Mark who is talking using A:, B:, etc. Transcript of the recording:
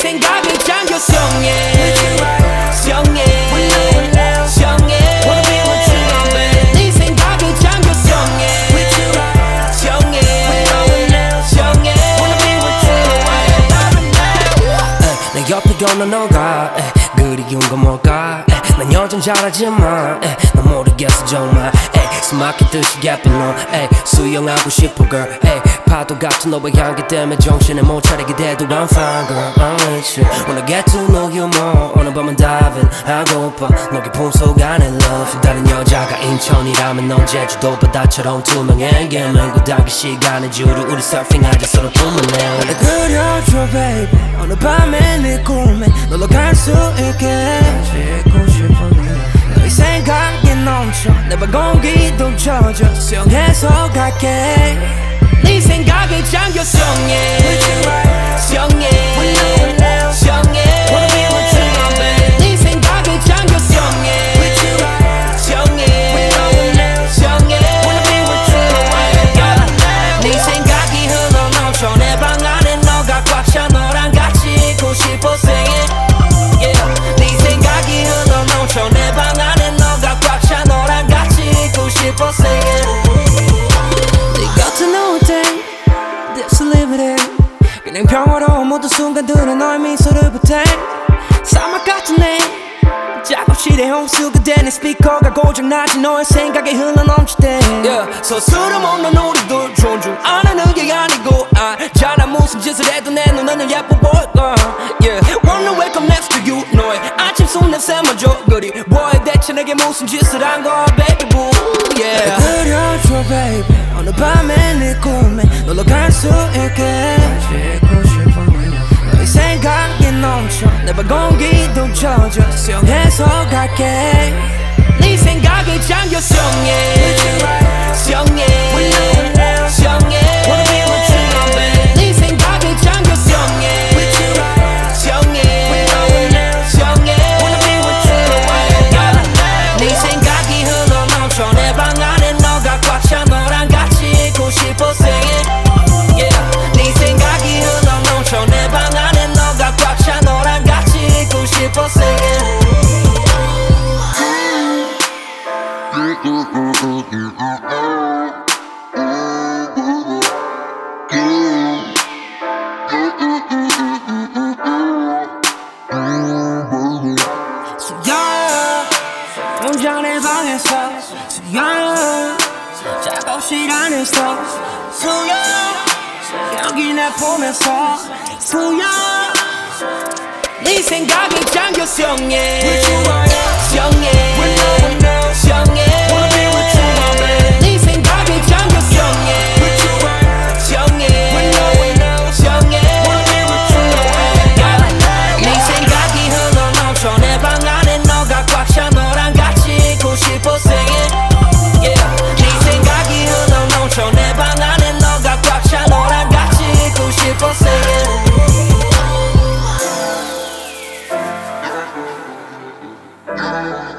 A: 생각에 잠겨 성해 성해 성해 네 생각에 잠겨 성해 성해 성해 내 옆에 걷는 너가 그리운 건 뭘까 난 여전 잘하지만 난 모르겠어 정말 숨막히듯이 예쁜 너 수영하고 싶어 girl 파도 같은 너의 향기 때문에 정신을 못 차리게 돼도 I'm fine girl I'm with you When I get to know you more 오늘 밤은 diving 하고파 너 깊은 속 안에 love 다른 여자가 인천이라면 넌 제주도 바다처럼 투명해 맹구 당길 시간의 주로 우리 서핑하자 서로 품을 내 나를 그려줘 baby 어느 밤에 네 꿈에 놀러 갈 수 있게 짓고 싶어 너의 생각이 넘쳐 내 발 공기도 젖어 수영해서 갈게 네 생각에 잠겨 성해 성해 성해 네 생각에 잠겨 성해 성해 성해 네 생각이 흘러넘쳐 내 방 안에 너가 꽉 차 너랑 같이 있고 싶어 sing it 네 생각이 흘러넘쳐 내 방 안에 너가 꽉 차 너랑 같이 있고 싶어 sing it 네 곁에 놓을 땐 This limited 그냥 평화로운 모든 순간들은 너의 미소를 보태 사막 같은 내 작업실에 홍수가 되는 스피커가 고장나지 너의 생각에 흘러넘칠 때 서스럼 없는 우리들 존중 안 하는 게 아니고 알잖아 무슨 짓을 해도 내 눈에는 예뻐 보여 Wanna wake up next to you 너의 아침 손냄새마저 그리워해 대체 내게 무슨 짓을 한 거야 baby boo 그려줘 baby 어느 밤에 네 꿈에 놀러 갈 수 있게 짓고 싶어 너의 생각이 넘쳐 내 발 공기도 젖어 수영해서 갈게 네 생각에 잠겨 성해 성해 성해 네 생각에 잠겨 성해 성해 성해 네 생각이 흘러넘쳐 내 방 안에 너가 꽉 차 너랑 같이 있고 싶어 sing it 네 생각이 흘러넘쳐 내 방 안에 너가 꽉 차 너랑 같이 있고 싶어 sing it 수영 혼자 내 방에서 수영 작업실 안에서 수영 여기 내 보면서 수영 네 생각에 잠겨 성해 성해 성해 네 생각에 잠겨 성해 성해 성해 네 생각이 흘러넘쳐 내 방 안에 너가 꽉 차 너랑 같이 있고 싶어 sing it 네 생각이 흘러넘쳐 내 방 안에 너가 꽉 차 너랑 같이 있고 싶어 sing it